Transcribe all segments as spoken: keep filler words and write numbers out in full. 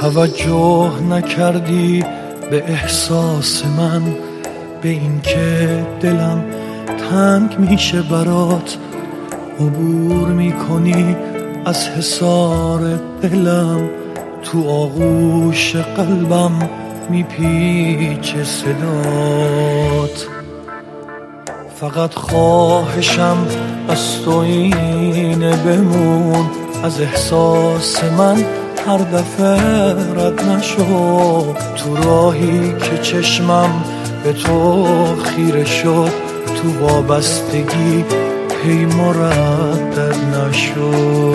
توجه نکردی به احساس من، به این که دلم تنگ میشه برات. عبور میکنی از حصار دلم، تو آغوش قلبم میپیچه صدات. فقط خواهشم از تو اینه بمون، از احساس من هر دفعه رد نشو. تو راهی که چشمم به تو خیره شد، تو وابستگی هی مردد نشو.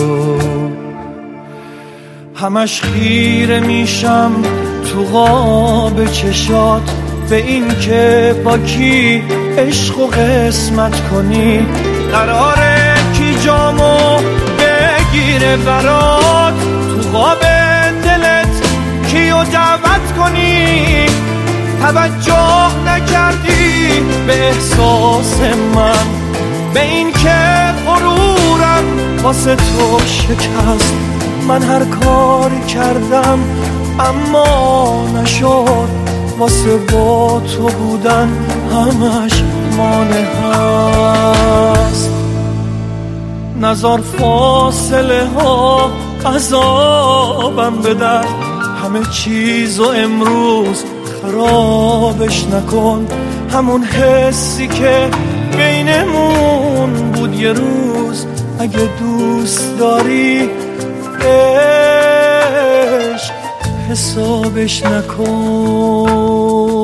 همش خیره میشم تو قاب چشات، به این که با کی عشق و قسمت کنی. قراره کی جامو بگیره برات، تو قاب دلت کیو دعوت کنی. توجه نکردی به احساس من، به این که غرورم واسه تو شکست. من هر کاری کردم اما نشد، واسه با تو بودن همش مانع هست. نزار فاصله ها عذابم بدن، همه چیزو امروز خرابش نکن. همون حسی که بینمون بود یه روز، اگه دوست داری عشق حسابش نکن.